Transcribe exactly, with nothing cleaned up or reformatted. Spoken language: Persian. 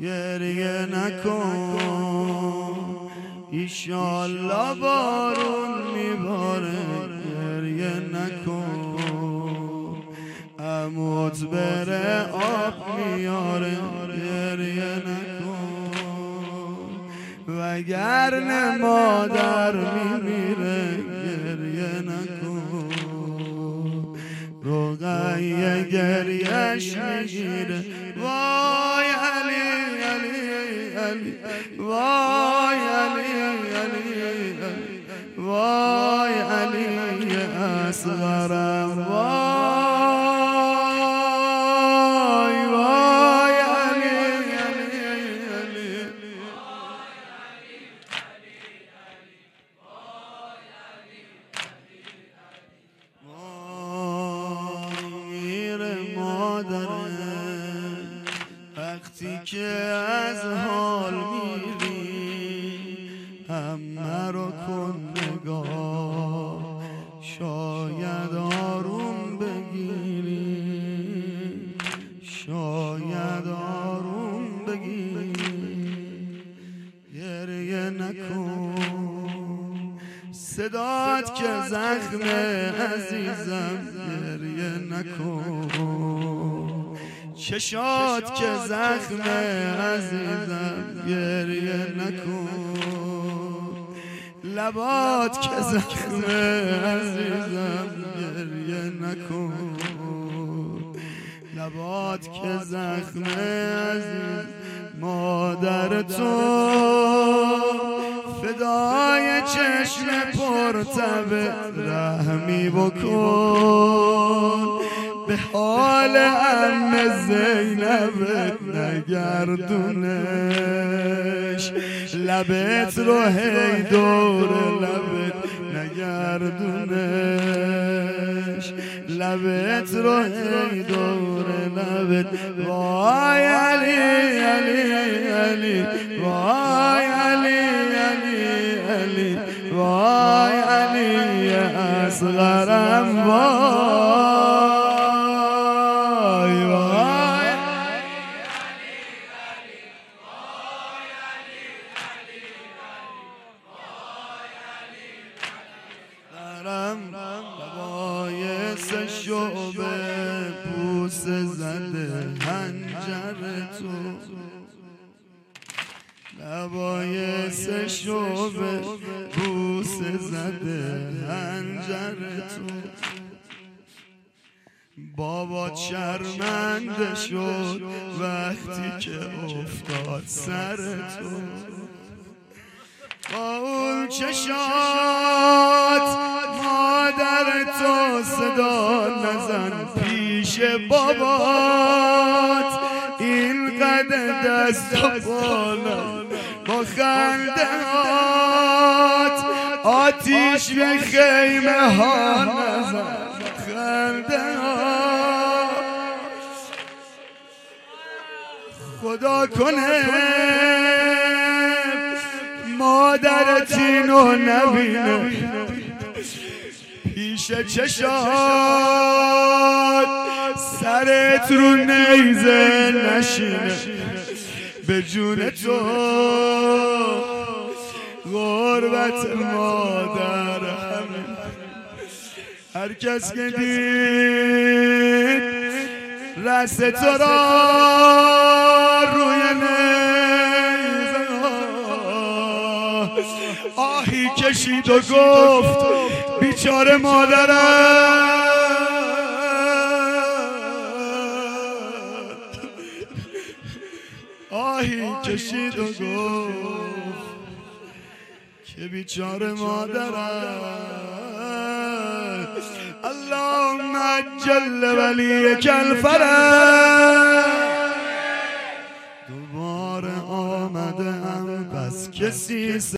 گریه نکن ایشالله بارون میباره. گریه نکن عموت بره آب میاره. گریه نکن وگرنه مادر میمیره. گریه نکن رقیه گریهش میگیره. وای علی علی علی وای علی علی وای علی اصغرم. وای وای علی علی علی وقتی که از حال میری همه رو کن نگاه، شاید آروم بگیری، شاید آروم بگیری. گریه نکن صدات که زخم عزیزم. گریه نکن چشات که زخم عزیزم. گریه نکن لبات که زخم عزیزم. گریه نکن لبات که زخم عزیزم. مادر تو فدای چشم پرتبه رحمی بکن به حال عم زینب نگردونش. لبت رو هی دور لبت نگردونش، لبت رو هی دور لبت. وای علی علی علی وای علی علی علی وای علی اصغرم. وای وای لبایس شعبه پوست زده هنجر تو. لبایس شعبه پوست زده هنجر تو. بابا شرمنده شد وقتی که افتاد سر تو. با اون چشات مادر تو صدا نزن پیش بابات. این قد دست و بالا با خنده هات آتیش به خیمه ها نزن. خنده ها خدا کنه مادرت اینو نبینه پیش چشات. سرت رو نیزه نشینه به جون تو. غربت مادر همه هر کس که دید رست تو را روی نیزه آهی کشید و گفت بیچاره مادرم. آهی کشید و گفت که بیچاره مادرم. اللهم عجل ولیک الفرج. دوباره آمده ام بس کسی